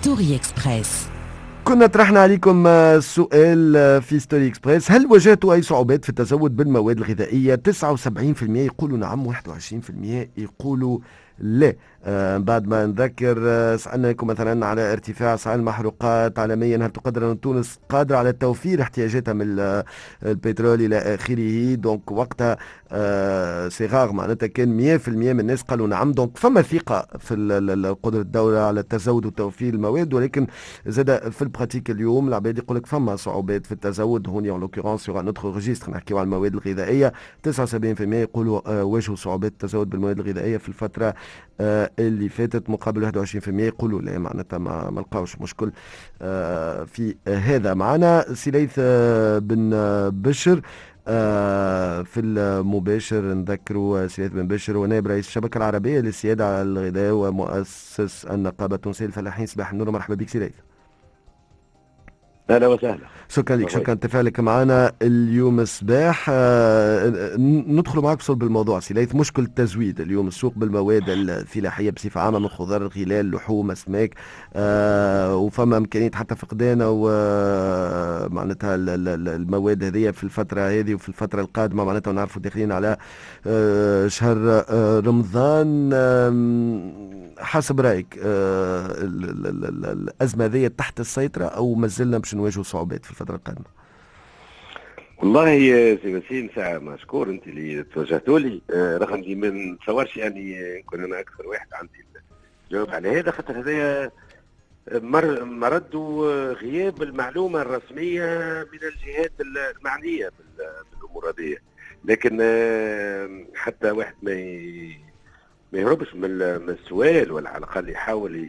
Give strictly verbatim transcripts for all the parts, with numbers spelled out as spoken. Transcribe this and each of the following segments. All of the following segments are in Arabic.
ستوري إكسبريس. كنا طرحنا عليكم سؤال في ستوري إكسبريس: هل واجهتوا أي صعوبات في التزود بالمواد الغذائية؟ تسعة وسبعين بالمئة يقولوا نعم، واحد وعشرين بالمئة يقولوا لا. آه بعد ما نذكر، آه سألناكم مثلا على ارتفاع أسعار المحروقات عالميا، هل تقدر أن تونس قادرة على توفير احتياجاتها من البترول إلى آخره؟ دونك وقتها آه صغار معناتها كان مئة بالمئة من الناس قالوا نعم. دونك فما ثقة في قدرة الدولة على التزود وتوفير المواد، ولكن زاد في البراتيك اليوم العباد يقول لك فما صعوبات في التزود. هوني اون لوكورونس سور نوتر ريجستر نحكيو على المواد الغذائيه، تسعة وسبعين بالمئة يقولوا آه واجهوا صعوبات التزود بالمواد الغذائيه في الفتره آه اللي فاتت، مقابل واحد وعشرين بالمئة يقولوا لا، معناتها ما, ما لقاوش مشكل آه في آه هذا. معنا سليث آه بن آه بشر آه في المباشر. نذكروا سليث بن بشر ونائب رئيس الشبكه العربيه للسياده على الغذاء ومؤسس النقابه التونسيه للفلاحين. صباح النور ومرحبا بك سليث. اهلا وسهلا. شكرا لك، شكرا تفاعلك معنا اليوم صباح. آه ندخل معك بصلب الموضوع سليث. مشكل التزويد اليوم السوق بالمواد الفلاحيه بصفه عامه، من خضار الغلال لحوم اسماك، آه وفما امكانيه حتى فقدان ومعناتها المواد هذه في الفتره هذه وفي الفتره القادمه، معناتها نعرفوا داخلين على آه شهر آه رمضان. آه حسب رايك آه الازمه هذه تحت السيطره او مازلنا باش نواجهوا صعوبات في الفتره القادمه؟ والله يا سي وسيم ساعه مشكور انت اللي توجهتوا لي، آه رغم اللي ما نتصورش يعني نكون انا اكثر واحد عندي الجواب على هذا، خاطر هذايا مر مرد غياب المعلومه الرسميه من الجهات المعنيه بالامور هذه. لكن آه حتى واحد ما ما يهربش من السؤال، ولا على الاقل يحاول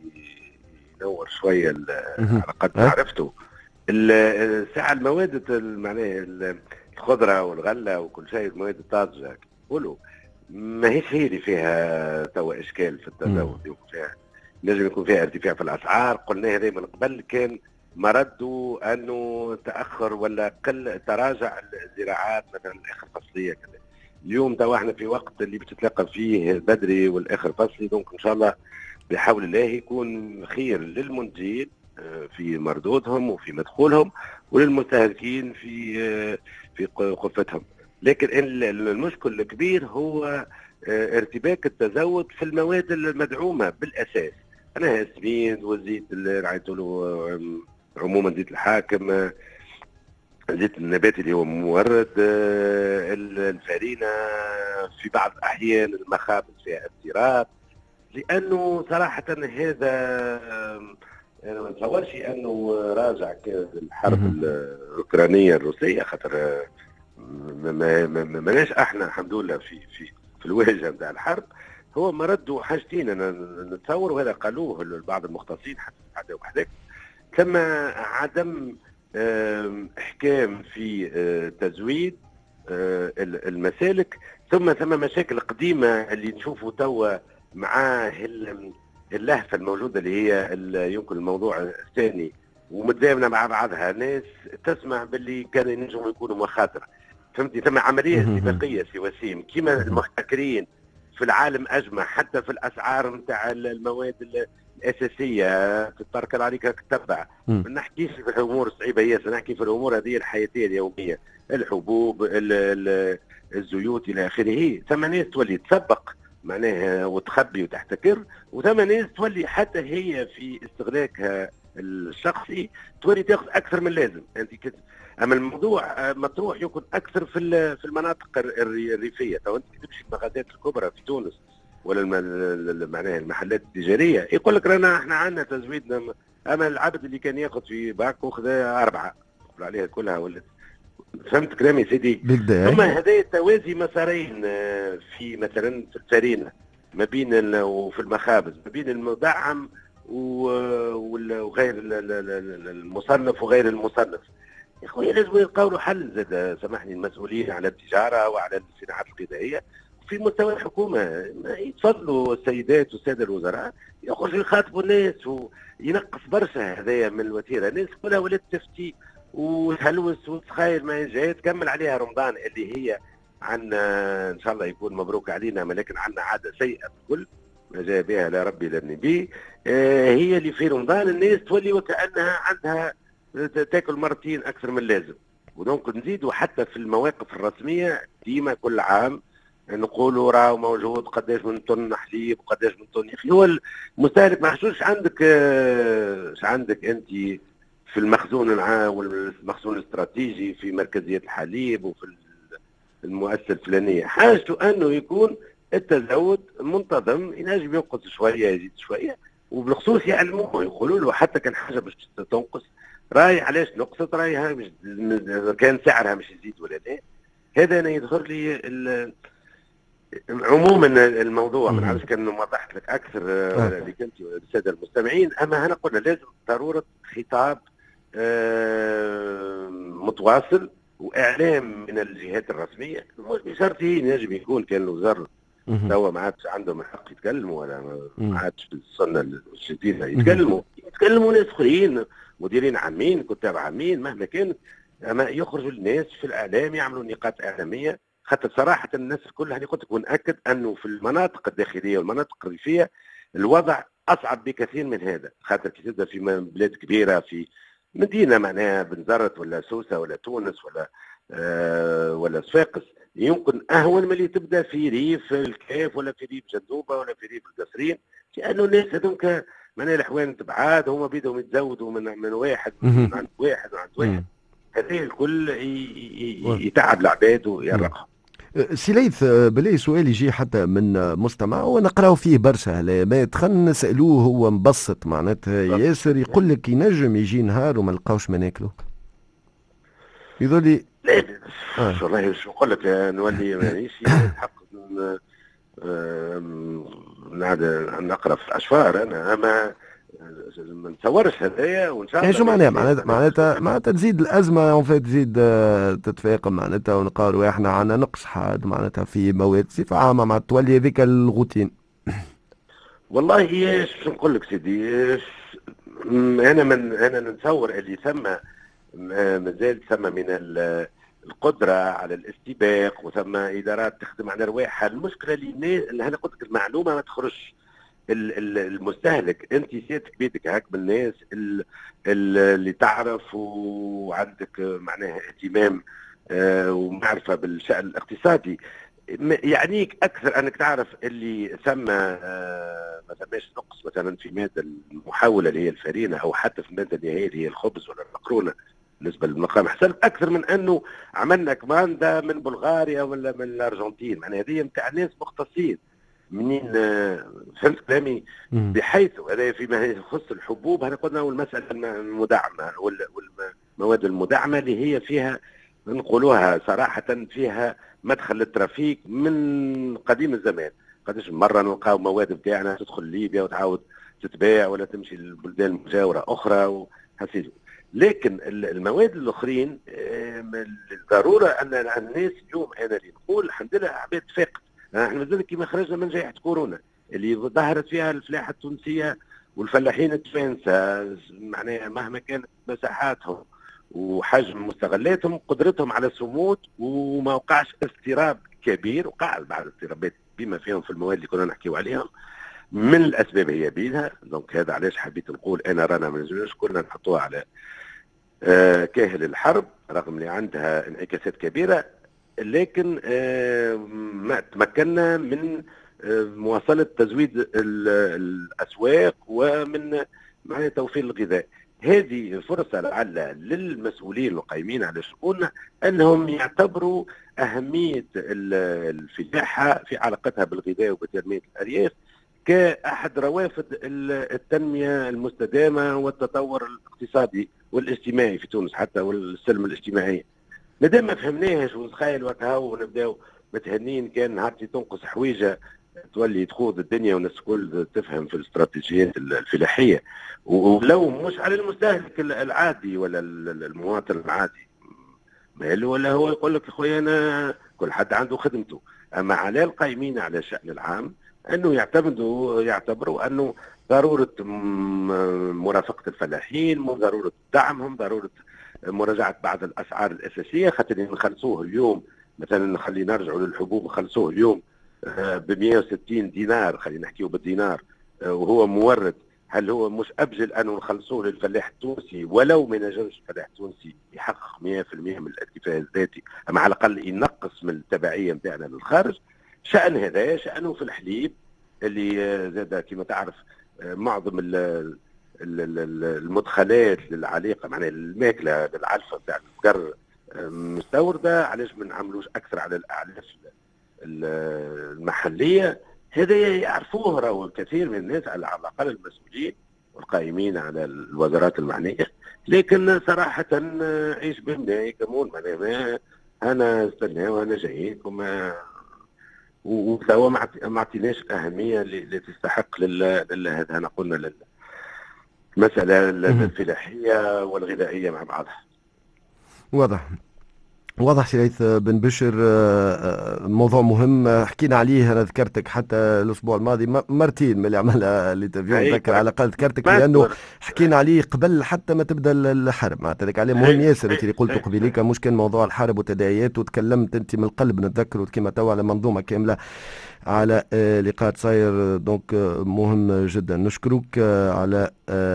ينور شويه على قد معرفته. الساعه المواد معناها الخضره والغله وكل شيء، المواد الطازجه كله ما هيش هي اللي فيها توا اشكال في التزود. فيها لازم يكون فيها ارتفاع في الاسعار. قلنا هذا من قبل، كان مرده انه تاخر ولا قل تراجع الزراعات مثلا الاخر فصليه كذا. اليوم توا احنا في وقت اللي بتتلقى فيه بدري والاخر فصلي، دونك ان شاء الله بحول الله يكون خير للمنتجين في مردودهم وفي مدخولهم، وللمستهلكين في في قفتهم. لكن المشكل الكبير هو ارتباك التزود في المواد المدعومه بالاساس. انا السميد والزيت اللي رعيت له عموما، زيت الحاكم، زيت النباتي اللي هو مورد، الفارينة في بعض الأحيان المخابز فيها اضطراب، لأنه صراحة هذا أنا ما نتصورش أنه راجع الحرب الأوكرانية الروسية، خاطر ما ماناش احنا الحمد لله في في في الواجهة نتاع الحرب. هو مرده حاجتين أنا نتصور، وهذا قالوه بعض المختصين حتى وحدك، ثم عدم احكام في تزويد المسالك، ثم ثم مشاكل قديمه اللي نشوفوا توا مع اللهفه الموجوده اللي هي يمكن الموضوع الثاني ومتزامنه مع بعضها. ناس تسمع باللي كان ينجموا يكونوا مخاطر، فهمتي؟ ثم عمليه استباقيه سي وسيم، كيما المحتكرين في العالم اجمع، حتى في الاسعار نتاع المواد الاساسيه تتبارك عليك تتبع. ما نحكيش في الامور الصعيبه، هي سنحكي في الامور هذه الحياتيه اليوميه، الحبوب، الزيوت الى اخره. ثم ناس تولي تسبق معناها وتخبي وتحتكر، وثم ناس تولي حتى هي في استغلاقها الشخصي تولي تاخذ اكثر من اللازم. انت كت... اما الموضوع مطروح يكون اكثر في في المناطق الريفيه. تو انت تمشي المغازات الكبرى في تونس ولا معناها المحلات التجاريه يقول لك رانا احنا عندنا تزويدنا، اما العبد اللي كان ياخذ في باك واخذ اربعه يقول عليها كلها. ولا فهمت كلامي سيدي؟ ثم هذا التوازي مسارين في مثلا في الفارينه ما بين وفي المخابز ما بين المدعم وغير المصنف وغير المصنف. يا اخويا لازم يلقاو له حل. زاد سامحني المسؤولين على التجاره وعلى الصناعات الغذائيه في مستوى الحكومه يتفضلوا السيدات والساده الوزراء يخرجوا يخاطبوا الناس وينقص برشا هذايا من الوتيره. الناس كلها ولات تفتي وتهلوس وتخيل ما جاي تكمل عليها رمضان اللي هي عندنا ان شاء الله يكون مبروك علينا، ولكن عندنا عاده سيئه الكل ما جاء بها لا ربي لا النبي. آه هي اللي في رمضان الناس تولي وكأنها عندها تاكل مرتين اكثر من اللازم. ودونك نزيدوا حتى في المواقف الرسميه ديما كل عام نقولوا راهو موجود قداش من طن حليب وقداش من طن. يا اخي هو المستهلك ما حشوش عندك اش عندك انت في المخزون العام والمخزون الاستراتيجي في مركزيه الحليب وفي المؤسسه الفلانيه، حاجته انه يكون التزود منتظم، ينجم ينقص شويه يزيد شويه، وبالخصوص يعلموه يقولوا له حتى كان حاجه باش تنقص راي علاش نقصت، راي مش كان سعرها مش يزيد ولا لا. هذا انا يظهر لي عموما الموضوع ما نعرفش كان وضحت لك اكثر اللي كنت الساده المستمعين. اما هنا قلنا لازم ضروره خطاب متواصل واعلام من الجهات الرسميه، مش بشرط ينجم يكون كان الوزاره توا ما عادش عندهم الحق يتكلموا ولا ما عادش في السنه الجديده يتكلموا يتكلموا ناس اخرين مديرين عامين كتاب عامين مهما كان، اما يخرجوا الناس في الاعلام يعملوا نقاط اعلاميه. خاطر صراحه الناس كلها انا قلت لك ونأكد انه في المناطق الداخليه والمناطق الريفيه الوضع اصعب بكثير من هذا. خاطر كي تبدا في بلاد كبيره في مدينه معناها بنزرت ولا سوسه ولا تونس ولا آه ولا صفاقس يمكن اهون من اللي تبدا في ريف الكاف ولا في ريف جندوبه ولا في ريف القصرين، لانه الناس هذوك معناها الاحوال تبعاد هما بيدهم يتزودوا من من واحد من عند واحد وعند واحد. هذه الكل يتعب العباد ويرقهم. سي ليث بلي سؤال يجي حتى من مستمع ونقراو فيه برشا علامات، خلينا نسالوه هو مبسط معناتها ياسر، يقول لك ينجم يجي نهار وما نلقاوش ما ناكلو. يقول لي لا آه. والله شو نقول لك نولي مانيش حق نعد نقرا في الاشفار انا، اما ما نتصورش هذايا وان شاء الله. شو معناها معناتها معناتها معناتها تزيد الازمه وفات تزيد تتفاقم معناتها ونقالوا احنا عندنا نقص حاد معناتها في مواد صفه عامه مع تولي هذيك الروتين. والله شو نقول لك سيدي، انا من انا نتصور اللي ثم مازال ثم من القدره على الاستباق وثم ادارات تخدم على رواحها. المشكله اللي انا قلت لك المعلومه ما تخرجش المستهلك. انت سيادتك بيدك هاك بالناس اللي تعرف وعندك معناها اهتمام ومعرفة بالشأن الاقتصادي، يعنيك اكثر انك تعرف اللي ثم ما ثماش نقص مثلا في ماده المحاوله اللي هي الفرينه او حتى في الماده النهائيه اللي هي الخبز ولا المقرونه بالنسبه للمقام حسن، اكثر من انه عملنا كماندا من بلغاريا ولا من الارجنتين. معناها هذه نتاع ناس مختصين منين فهمت كلامي؟ بحيث هذا فيما يخص الحبوب انا قلنا والمساله المدعمه والمواد المدعمه اللي هي فيها نقولوها صراحه فيها مدخل للترافيك من قديم الزمان. قداش مره نلقاو مواد بتاعنا تدخل ليبيا وتعاود تتباع ولا تمشي للبلدان المجاوره اخرى وحسيتوا. لكن المواد الاخرين ضروره ان الناس اليوم انا اللي نقول الحمد لله عباد فاقت. احنا مازلنا كيما خرجنا من جائحه كورونا اللي ظهرت فيها الفلاحه التونسيه والفلاحين التوانسه معناها مهما كانت مساحاتهم وحجم مستغلاتهم قدرتهم على الصمود وما وقعش اضطراب كبير. وقع بعض الاضطرابات بما فيهم في المواد اللي كنا نحكيو عليهم من الاسباب هي بينها. دونك هذا علاش حبيت نقول انا رانا ما نجموش كلنا نحطوها على آه كاهل الحرب رغم اللي عندها انعكاسات كبيره، لكن آه ما تمكنا من آه مواصله تزويد الاسواق ومن معنى توفير الغذاء. هذه فرصة لعل للمسؤولين القائمين على شؤوننا أنهم يعتبروا أهمية الفلاحة في علاقتها بالغذاء وبتنمية الأرياف كأحد روافد التنمية المستدامة والتطور الاقتصادي والاجتماعي في تونس حتى والسلم الاجتماعي. مادام ما فهمناهاش ونتخيل وكهو ونبداو متهنين كان نهارتي تنقص حويجة تولي تخوض الدنيا والناس الكل تفهم في الاستراتيجيات الفلاحيه، ولو مش على المستهلك العادي ولا المواطن العادي ماله ولا هو يقول لك اخويا انا كل حد عنده خدمته. اما على القائمين على الشان العام انه يعتمدوا يعتبروا انه ضروره مرافقه الفلاحين، ضروره دعمهم، ضروره مراجعه بعض الاسعار الاساسيه خاطر نخلصوه اليوم مثلا نخلي نرجعوا للحبوب نخلصوه اليوم ب مئة وستين دينار، خلينا نحكيو بالدينار، وهو مورد، هل هو مش ابجل انه نخلصوه للفلاح التونسي ولو ما ينجمش الفلاح التونسي يحقق مئة بالمئة من الاكتفاء الذاتي، اما على الاقل ينقص من التبعيه نتاعنا للخارج. شان هذا شانه في الحليب اللي زاد كما تعرف معظم المدخلات للعليقه، معناها الماكله للعلفه نتاع البقر مستورده، علاش ما نعملوش اكثر على الاعلاف المحليه؟ هذا يعرفوه راهو الكثير من الناس، على الاقل المسؤولين والقائمين على الوزارات المعنيه. لكن صراحه عيش بنا يكمون، معناها انا استنى وانا جايين وما وتوا ما اعطيناش الاهميه اللي تستحق لل هذا. انا قلنا المساله الفلاحيه والغذائيه مع بعضها. واضح واضح سي ليث بن بشر. موضوع مهم حكينا عليه، انا ذكرتك حتى الاسبوع الماضي مرتين من اللي عملها الانترفيو، نذكر على الاقل ذكرتك لانه حكينا عليه قبل حتى ما تبدا الحرب، معناتها هذاك عليه مهم ياسر اللي قلته قبيليك، مش كان موضوع الحرب وتداعياته، وتكلمت انت من القلب نتذكر كما توا على منظومه كامله على لقاء صاير، دونك مهم جدا. نشكرك على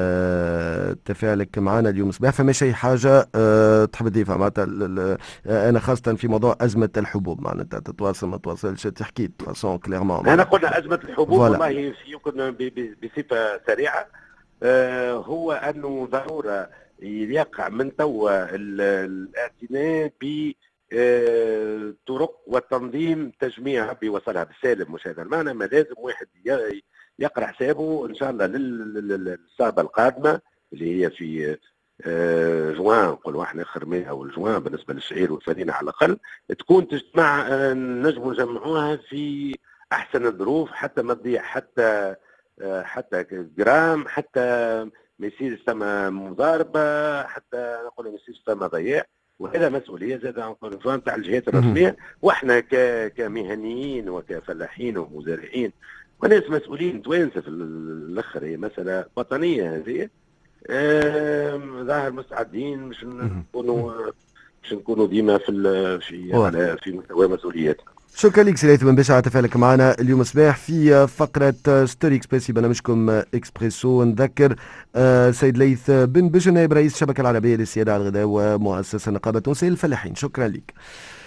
تفاعلك معنا اليوم صباح. فما شيء حاجه تحب تضيفها معناتها انا خاصه في موضوع ازمه الحبوب، معناتها تتواصل ما تواصلش تحكي فاسون كليرمون؟ انا قلنا ازمه الحبوب والله يمكن بصفه سريعه، هو انه ضروره يقع من توا الاعتناء ب طرق وتنظيم تجميع بيوصلها بالسالم، مش هذا المعنى. ما لازم واحد يقرا حسابه ان شاء الله للصابه القادمه اللي هي في جوان، نقولوا احنا اخر ماء او الجوان بالنسبه للشعير والفرينه على الاقل، تكون تجمع نجموا نجمعوها في احسن الظروف، حتى ما تضيع حتى حتى جرام، حتى ما يصيرش ثم مضاربه، حتى نقولوا ما يصيرش ثم ضياع. وهذا مسؤوليه زاد نقولوا تاع الجهات الرسميه، واحنا كمهنيين وكفلاحين ومزارعين وناس مسؤولين توانسه في الاخر، هي مساله وطنيه هذه. ظاهر مستعدين باش نكونوا باش نكونوا ديما في في في مستوى مسؤولياتنا. شكرا لك سي ليث بن بشر على تفاعلك معنا اليوم صباح في فقرة ستوري اكسبريس في برنامجكم اكسبريسو. نذكر سيد ليث بن بشر نائب رئيس الشبكة العربية للسيادة على الغذاء ومؤسسة نقابة تونسية للفلاحين. شكرا لك.